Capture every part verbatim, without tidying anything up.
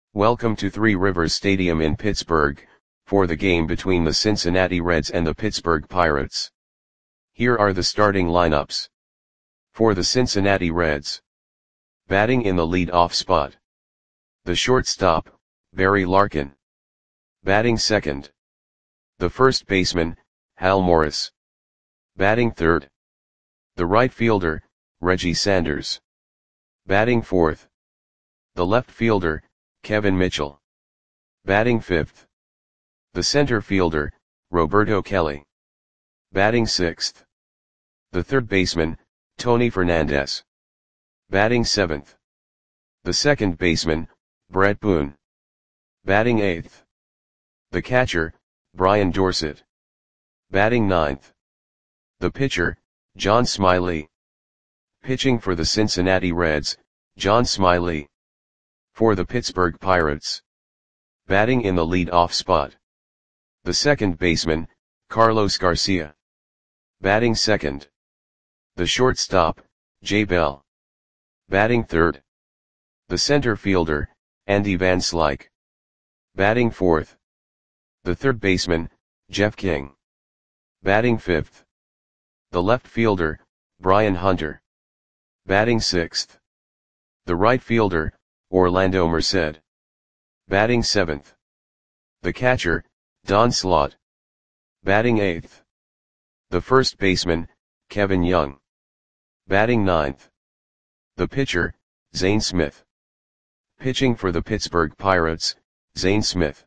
Welcome to Three Rivers Stadium in Pittsburgh, for the game between the Cincinnati Reds and the Pittsburgh Pirates. Here are the starting lineups. For the Cincinnati Reds. Batting in the lead-off spot. The shortstop, Barry Larkin. Batting second. The first baseman, Hal Morris. Batting third. The right fielder, Reggie Sanders. Batting fourth. The left fielder, Kevin Mitchell. Batting fifth. The center fielder, Roberto Kelly. Batting sixth. The third baseman, Tony Fernandez. Batting seventh. The second baseman, Brett Boone. Batting eighth. The catcher, Brian Dorsett. Batting ninth. The pitcher, John Smiley. Pitching for the Cincinnati Reds, John Smiley. For the Pittsburgh Pirates. Batting in the lead-off spot. The second baseman, Carlos Garcia. Batting second. The shortstop, Jay Bell. Batting third. The center fielder, Andy Van Slyke. Batting fourth. The third baseman, Jeff King. Batting fifth. The left fielder, Brian Hunter. Batting sixth. The right fielder, Orlando Merced. Batting seventh. The catcher, Don Slaught. Batting eighth. The first baseman, Kevin Young. Batting ninth. The pitcher, Zane Smith. Pitching for the Pittsburgh Pirates, Zane Smith.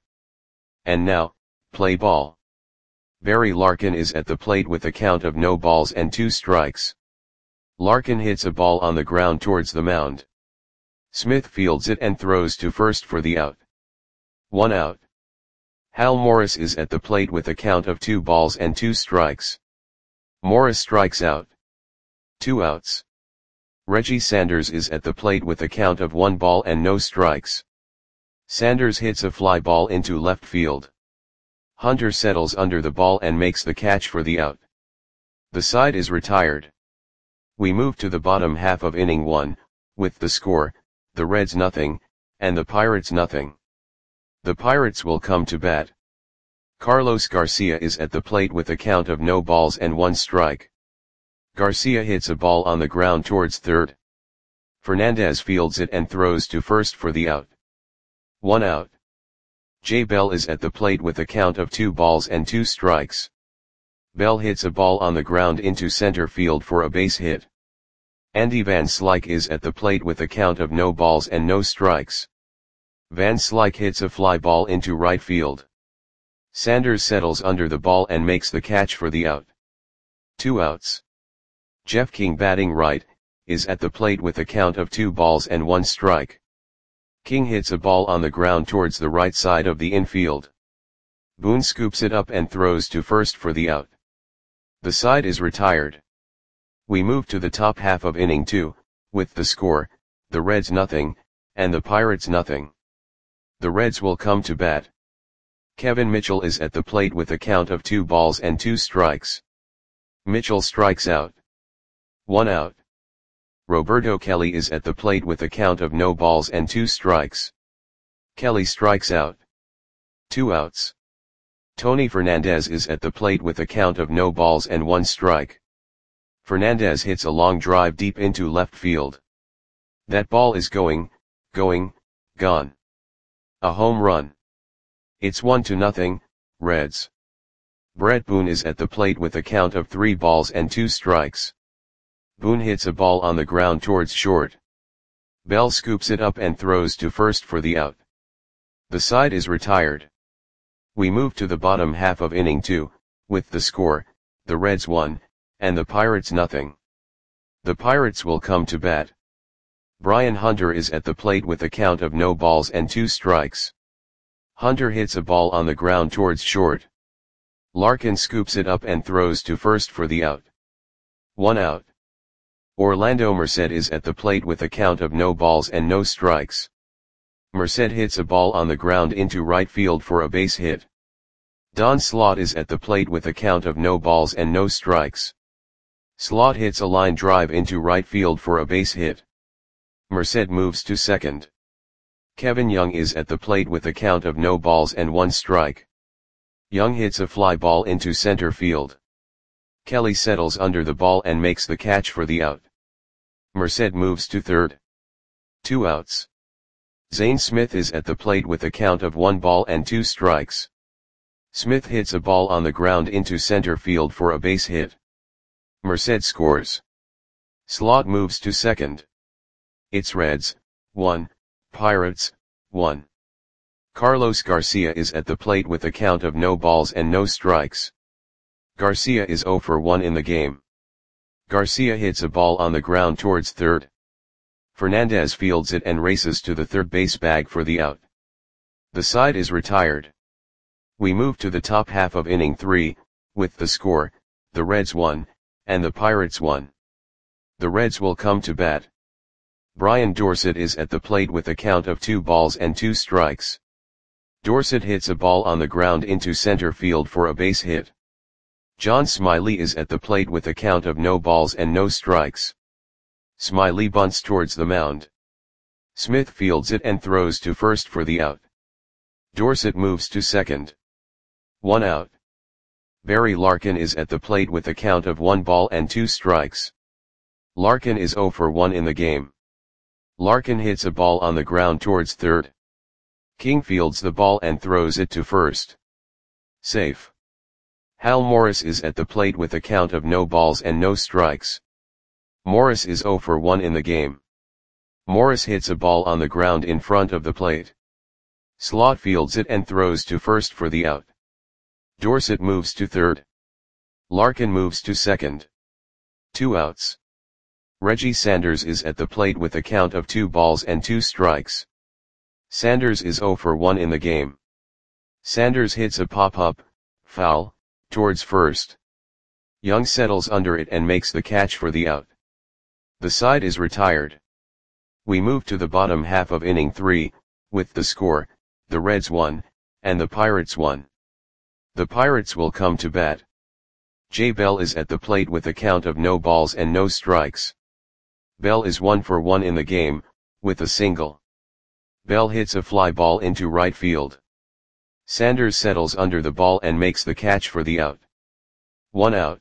And now, play ball. Barry Larkin is at the plate with a count of no balls and two strikes. Larkin hits a ball on the ground towards the mound. Smith fields it and throws to first for the out. One out. Hal Morris is at the plate with a count of two balls and two strikes. Morris strikes out. Two outs. Reggie Sanders is at the plate with a count of one ball and no strikes. Sanders hits a fly ball into left field. Hunter settles under the ball and makes the catch for the out. The side is retired. We move to the bottom half of inning one, with the score, the Reds nothing, and the Pirates nothing. The Pirates will come to bat. Carlos Garcia is at the plate with a count of no balls and one strike. Garcia hits a ball on the ground towards third. Fernandez fields it and throws to first for the out. One out. Jay Bell is at the plate with a count of two balls and two strikes. Bell hits a ball on the ground into center field for a base hit. Andy Van Slyke is at the plate with a count of no balls and no strikes. Van Slyke hits a fly ball into right field. Sanders settles under the ball and makes the catch for the out. Two outs. Jeff King, batting right, is at the plate with a count of two balls and one strike. King hits a ball on the ground towards the right side of the infield. Boone scoops it up and throws to first for the out. The side is retired. We move to the top half of inning two, with the score, the Reds nothing, and the Pirates nothing. The Reds will come to bat. Kevin Mitchell is at the plate with a count of two balls and two strikes. Mitchell strikes out. One out. Roberto Kelly is at the plate with a count of no balls and two strikes. Kelly strikes out. Two outs. Tony Fernandez is at the plate with a count of no balls and one strike. Fernandez hits a long drive deep into left field. That ball is going, going, gone. A home run. It's one to nothing, Reds. Brett Boone is at the plate with a count of three balls and two strikes. Boone hits a ball on the ground towards short. Bell scoops it up and throws to first for the out. The side is retired. We move to the bottom half of inning two, with the score, the Reds one, and the Pirates nothing. The Pirates will come to bat. Brian Hunter is at the plate with a count of no balls and two strikes. Hunter hits a ball on the ground towards short. Larkin scoops it up and throws to first for the out. One out. Orlando Merced is at the plate with a count of no balls and no strikes. Merced hits a ball on the ground into right field for a base hit. Don Slaught is at the plate with a count of no balls and no strikes. Slaught hits a line drive into right field for a base hit. Merced moves to second. Kevin Young is at the plate with a count of no balls and one strike. Young hits a fly ball into center field. Kelly settles under the ball and makes the catch for the out. Merced moves to third. Two outs. Zane Smith is at the plate with a count of one ball and two strikes. Smith hits a ball on the ground into center field for a base hit. Merced scores. Slot moves to second. It's Reds, one, Pirates, one. Carlos Garcia is at the plate with a count of no balls and no strikes. Garcia is zero for one in the game. Garcia hits a ball on the ground towards third. Fernandez fields it and races to the third base bag for the out. The side is retired. We move to the top half of inning three, with the score, the Reds won, and the Pirates won. The Reds will come to bat. Brian Dorsett is at the plate with a count of two balls and two strikes. Dorsett hits a ball on the ground into center field for a base hit. John Smiley is at the plate with a count of no balls and no strikes. Smiley bunts towards the mound. Smith fields it and throws to first for the out. Dorsett moves to second. One out. Barry Larkin is at the plate with a count of one ball and two strikes. Larkin is zero for one in the game. Larkin hits a ball on the ground towards third. King fields the ball and throws it to first. Safe. Hal Morris is at the plate with a count of no balls and no strikes. Morris is zero for one in the game. Morris hits a ball on the ground in front of the plate. Slot fields it and throws to first for the out. Dorsett moves to third. Larkin moves to second. Two outs. Reggie Sanders is at the plate with a count of two balls and two strikes. Sanders is zero for one in the game. Sanders hits a pop-up, foul, towards first. Young settles under it and makes the catch for the out. The side is retired. We move to the bottom half of inning three, with the score, the Reds won, and the Pirates won. The Pirates will come to bat. Jay Bell is at the plate with a count of no balls and no strikes. Bell is one for one in the game, with a single. Bell hits a fly ball into right field. Sanders settles under the ball and makes the catch for the out. One out.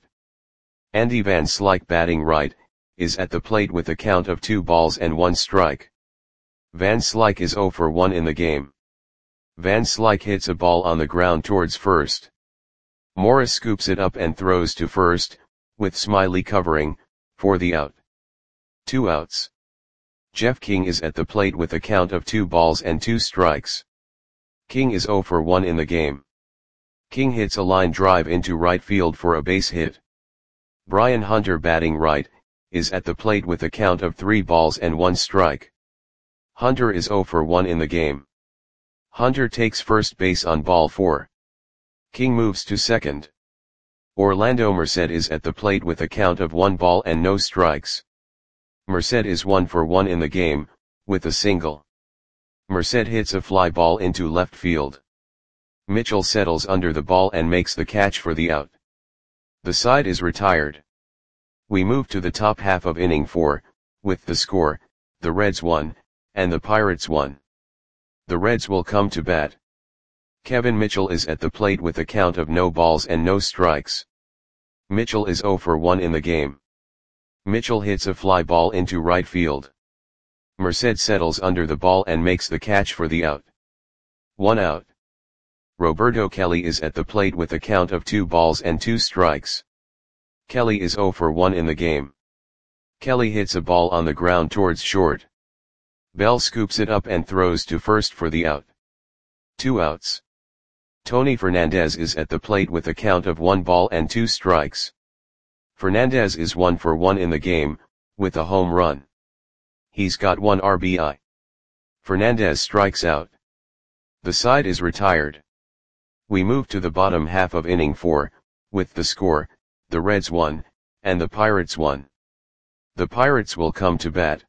Andy Van Slyke, batting right, is at the plate with a count of two balls and one strike. Van Slyke is zero for one in the game. Van Slyke hits a ball on the ground towards first. Morris scoops it up and throws to first, with Smiley covering, for the out. Two outs. Jeff King is at the plate with a count of two balls and two strikes. King is zero for one in the game. King hits a line drive into right field for a base hit. Brian Hunter, batting right, is at the plate with a count of three balls and one strike. Hunter is zero for one in the game. Hunter takes first base on ball four. King moves to second. Orlando Merced is at the plate with a count of one ball and no strikes. Merced is one for one in the game, with a single. Merced hits a fly ball into left field. Mitchell settles under the ball and makes the catch for the out. The side is retired. We move to the top half of inning four, with the score, the Reds won, and the Pirates won. The Reds will come to bat. Kevin Mitchell is at the plate with a count of no balls and no strikes. Mitchell is zero for one in the game. Mitchell hits a fly ball into right field. Merced settles under the ball and makes the catch for the out. One out. Roberto Kelly is at the plate with a count of two balls and two strikes. Kelly is zero for one in the game. Kelly hits a ball on the ground towards short. Bell scoops it up and throws to first for the out. Two outs. Tony Fernandez is at the plate with a count of one ball and two strikes. Fernandez is one for one in the game, with a home run. He's got one R B I. Fernandez strikes out. The side is retired. We move to the bottom half of inning four, with the score, the Reds won, and the Pirates won. The Pirates will come to bat.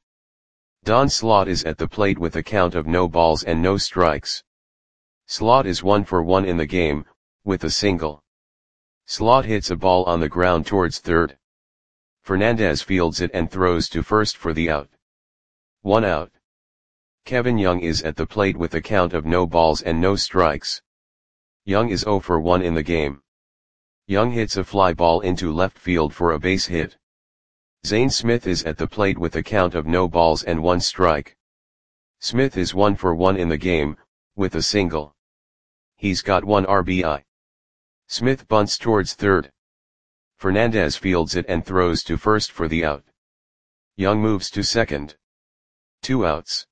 Don Slaught is at the plate with a count of no balls and no strikes. Slaught is one for one in the game, with a single. Slaught hits a ball on the ground towards third. Fernandez fields it and throws to first for the out. One out. Kevin Young is at the plate with a count of no balls and no strikes. Young is zero for one in the game. Young hits a fly ball into left field for a base hit. Zane Smith is at the plate with a count of no balls and one strike. Smith is one for one in the game, with a single. He's got one R B I. Smith bunts towards third. Fernandez fields it and throws to first for the out. Young moves to second. Two outs.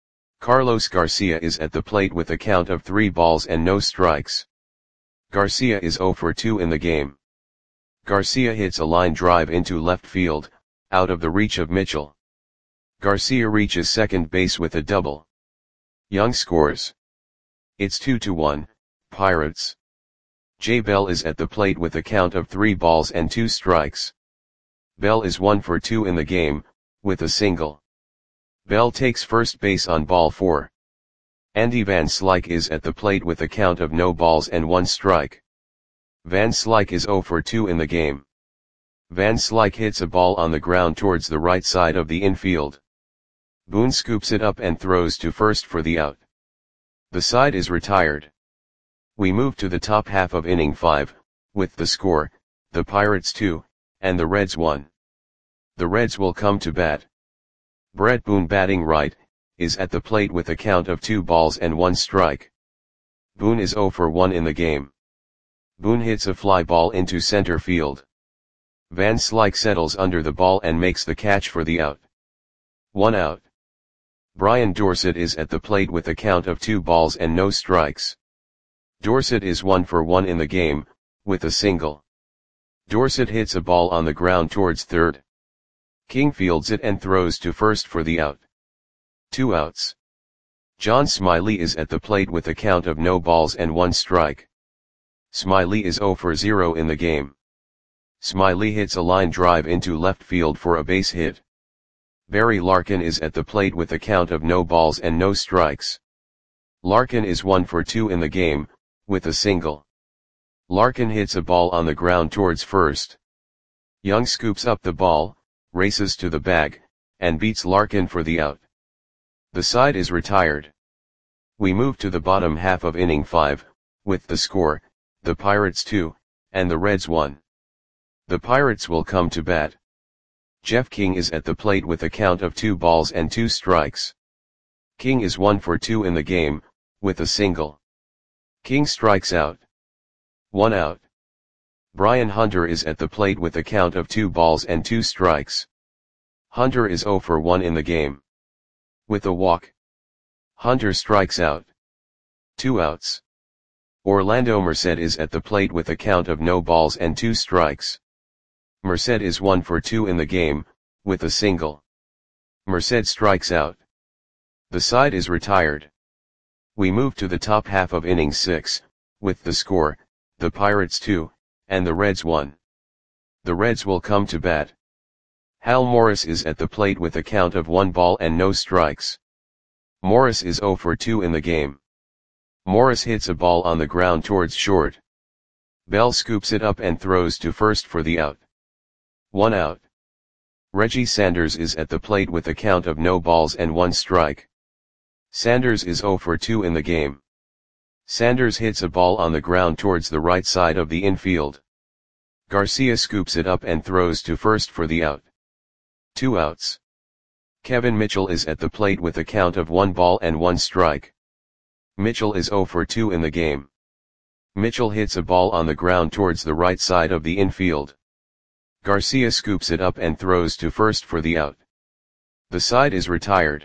Carlos Garcia is at the plate with a count of three balls and no strikes. Garcia is zero for two in the game. Garcia hits a line drive into left field, out of the reach of Mitchell. Garcia reaches second base with a double. Young scores. It's two to one, Pirates. Jay Bell is at the plate with a count of three balls and two strikes. Bell is one for two in the game, with a single. Bell takes first base on ball four. Andy Van Slyke is at the plate with a count of no balls and one strike. Van Slyke is zero for two in the game. Van Slyke hits a ball on the ground towards the right side of the infield. Boone scoops it up and throws to first for the out. The side is retired. We move to the top half of inning five, with the score, the Pirates two, and the Reds one. The Reds will come to bat. Brett Boone, batting right, is at the plate with a count of two balls and one strike. Boone is zero for one in the game. Boone hits a fly ball into center field. Van Slyke settles under the ball and makes the catch for the out. One out. Brian Dorsett is at the plate with a count of two balls and no strikes. Dorsett is one for one in the game, with a single. Dorsett hits a ball on the ground towards third. King fields it and throws to first for the out. Two outs. John Smiley is at the plate with a count of no balls and one strike. Smiley is zero for zero in the game. Smiley hits a line drive into left field for a base hit. Barry Larkin is at the plate with a count of no balls and no strikes. Larkin is one for two in the game, with a single. Larkin hits a ball on the ground towards first. Young scoops up the ball, races to the bag, and beats Larkin for the out. The side is retired. We move to the bottom half of inning five, with the score, the Pirates two, and the Reds one. The Pirates will come to bat. Jeff King is at the plate with a count of two balls and two strikes. King is one for two in the game, with a single. King strikes out. One out. Brian Hunter is at the plate with a count of two balls and two strikes. Hunter is zero for one in the game. With a walk. Hunter strikes out. Two outs. Orlando Merced is at the plate with a count of no balls and two strikes. Merced is one for two in the game, with a single. Merced strikes out. The side is retired. We move to the top half of inning six, with the score, the Pirates two, and the Reds one. The Reds will come to bat. Hal Morris is at the plate with a count of one ball and no strikes. Morris is zero for two in the game. Morris hits a ball on the ground towards short. Bell scoops it up and throws to first for the out. One out. Reggie Sanders is at the plate with a count of no balls and one strike. Sanders is zero for two in the game. Sanders hits a ball on the ground towards the right side of the infield. Garcia scoops it up and throws to first for the out. Two outs. Kevin Mitchell is at the plate with a count of one ball and one strike. Mitchell is zero for two in the game. Mitchell hits a ball on the ground towards the right side of the infield. Garcia scoops it up and throws to first for the out. The side is retired.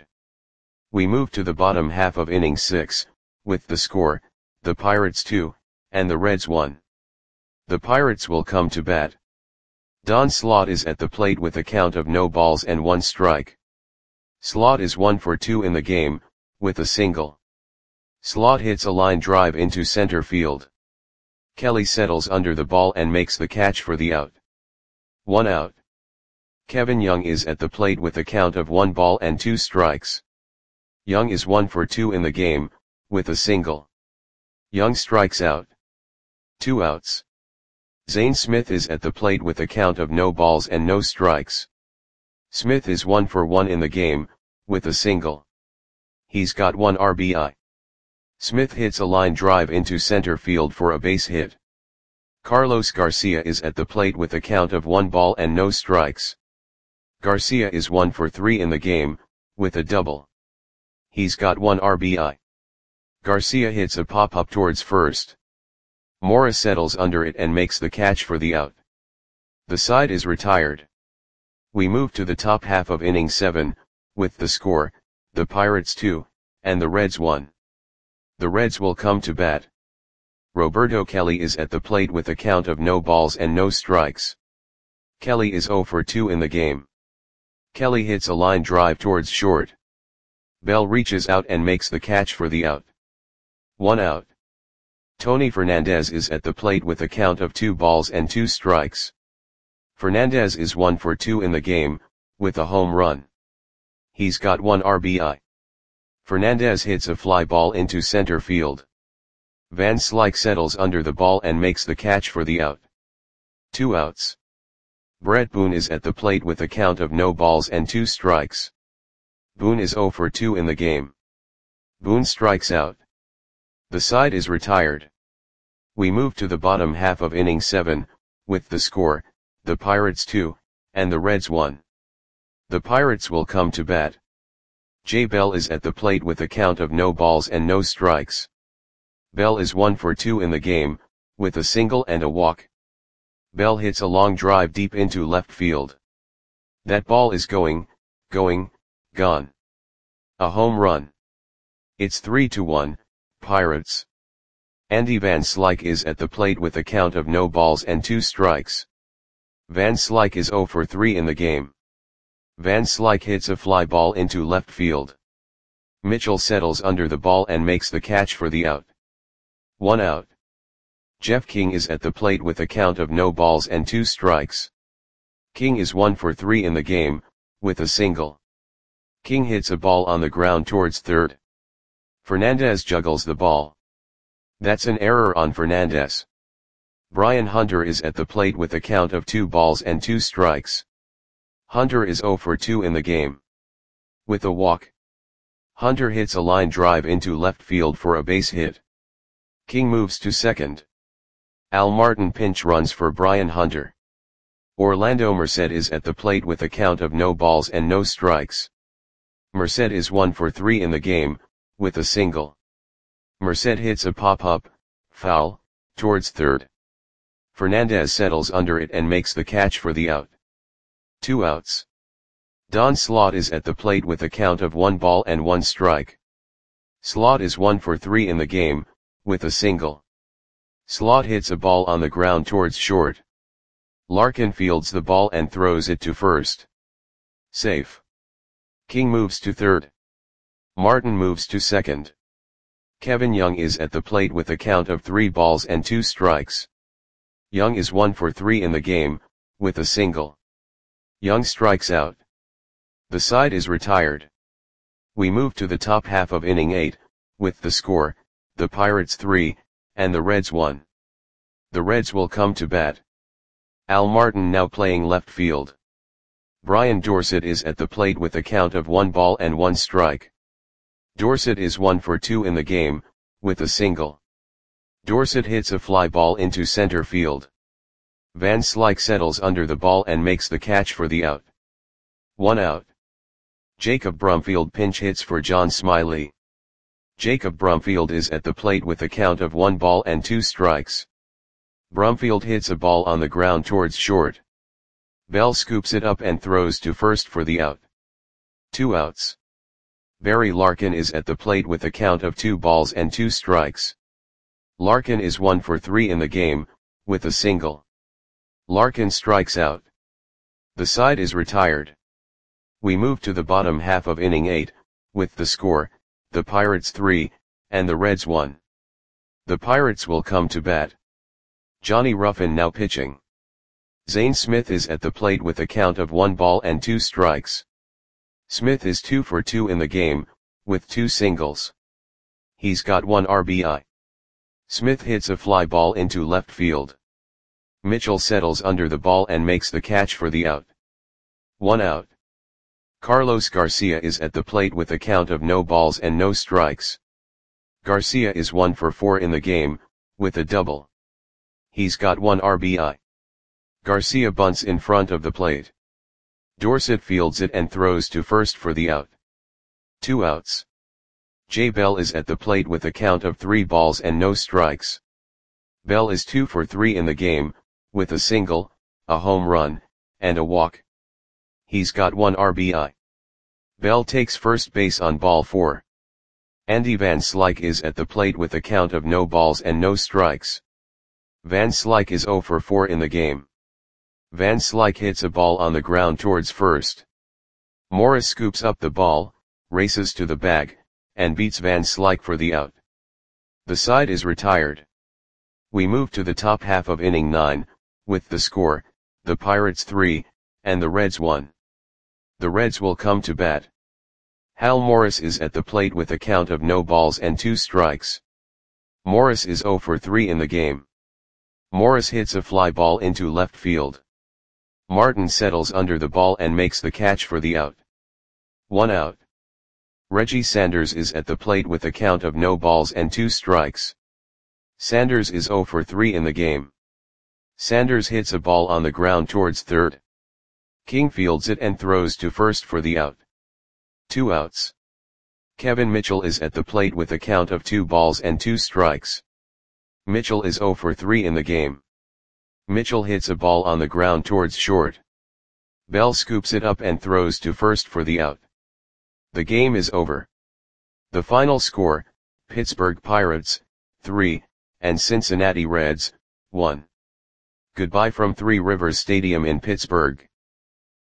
We move to the bottom half of inning six, with the score, the Pirates two, and the Reds one. The Pirates will come to bat. Don Slaught is at the plate with a count of no balls and one strike. Slaught is one for two in the game, with a single. Slaught hits a line drive into center field. Kelly settles under the ball and makes the catch for the out. One out. Kevin Young is at the plate with a count of one ball and two strikes. Young is one for two in the game, with a single. Young strikes out. Two outs. Zane Smith is at the plate with a count of no balls and no strikes. Smith is one for one in the game, with a single. He's got one R B I. Smith hits a line drive into center field for a base hit. Carlos Garcia is at the plate with a count of one ball and no strikes. Garcia is one for three in the game, with a double. He's got one R B I. Garcia hits a pop-up towards first. Mora settles under it and makes the catch for the out. The side is retired. We move to the top half of inning seven, with the score, the Pirates two, and the Reds one. The Reds will come to bat. Roberto Kelly is at the plate with a count of no balls and no strikes. Kelly is zero for two in the game. Kelly hits a line drive towards short. Bell reaches out and makes the catch for the out. One out. Tony Fernandez is at the plate with a count of two balls and two strikes. Fernandez is one for two in the game, with a home run. He's got one R B I. Fernandez hits a fly ball into center field. Van Slyke settles under the ball and makes the catch for the out. Two outs. Brett Boone is at the plate with a count of no balls and two strikes. Boone is zero for two in the game. Boone strikes out. The side is retired. We move to the bottom half of inning seven, with the score, the Pirates two, and the Reds one. The Pirates will come to bat. Jay Bell is at the plate with a count of no balls and no strikes. Bell is one for two in the game, with a single and a walk. Bell hits a long drive deep into left field. That ball is going, going, gone. A home run. It's three to one, Pirates. Andy Van Slyke is at the plate with a count of no balls and two strikes. Van Slyke is zero for three in the game. Van Slyke hits a fly ball into left field. Mitchell settles under the ball and makes the catch for the out. One out. Jeff King is at the plate with a count of no balls and two strikes. King is one for three in the game, with a single. King hits a ball on the ground towards third. Fernandez juggles the ball. That's an error on Fernandez. Brian Hunter is at the plate with a count of two balls and two strikes. Hunter is zero for two in the game. With a walk. Hunter hits a line drive into left field for a base hit. King moves to second. Al Martin pinch runs for Brian Hunter. Orlando Merced is at the plate with a count of no balls and no strikes. Merced is one for three in the game, with a single. Merced hits a pop-up, foul, towards third. Fernandez settles under it and makes the catch for the out. Two outs. Don Slaught is at the plate with a count of one ball and one strike. Slaught is one for three in the game, with a single. Slaught hits a ball on the ground towards short. Larkin fields the ball and throws it to first. Safe. King moves to third. Martin moves to second. Kevin Young is at the plate with a count of three balls and two strikes. Young is one for three in the game, with a single. Young strikes out. The side is retired. We move to the top half of inning eight, with the score, the Pirates three, and the Reds one. The Reds will come to bat. Al Martin now playing left field. Brian Dorsett is at the plate with a count of one ball and one strike. Dorsett is one for two in the game, with a single. Dorsett hits a fly ball into center field. Van Slyke settles under the ball and makes the catch for the out. One out. Jacob Brumfield pinch hits for John Smiley. Jacob Brumfield is at the plate with a count of one ball and two strikes. Brumfield hits a ball on the ground towards short. Bell scoops it up and throws to first for the out. Two outs. Barry Larkin is at the plate with a count of two balls and two strikes. Larkin is one for three in the game, with a single. Larkin strikes out. The side is retired. We move to the bottom half of inning eight, with the score, the Pirates three, and the Reds one. The Pirates will come to bat. Johnny Ruffin now pitching. Zane Smith is at the plate with a count of one ball and two strikes. Smith is two for two in the game, with two singles. He's got one R B I. Smith hits a fly ball into left field. Mitchell settles under the ball and makes the catch for the out. One out. Carlos Garcia is at the plate with a count of no balls and no strikes. Garcia is one for four in the game, with a double. He's got one R B I. Garcia bunts in front of the plate. Dorsett fields it and throws to first for the out. Two outs. Jay Bell is at the plate with a count of three balls and no strikes. Bell is two for three in the game, with a single, a home run, and a walk. He's got one R B I. Bell takes first base on ball four. Andy Van Slyke is at the plate with a count of no balls and no strikes. Van Slyke is zero for four in the game. Van Slyke hits a ball on the ground towards first. Morris scoops up the ball, races to the bag, and beats Van Slyke for the out. The side is retired. We move to the top half of inning nine, with the score, the Pirates three, and the Reds one. The Reds will come to bat. Hal Morris is at the plate with a count of no balls and two strikes. Morris is zero for three in the game. Morris hits a fly ball into left field. Martin settles under the ball and makes the catch for the out. One out. Reggie Sanders is at the plate with a count of no balls and two strikes. Sanders is zero for three in the game. Sanders hits a ball on the ground towards third. King fields it and throws to first for the out. Two outs. Kevin Mitchell is at the plate with a count of two balls and two strikes. Mitchell is zero for three in the game. Mitchell hits a ball on the ground towards short. Bell scoops it up and throws to first for the out. The game is over. The final score, Pittsburgh Pirates, three, and Cincinnati Reds, one. Goodbye from Three Rivers Stadium in Pittsburgh.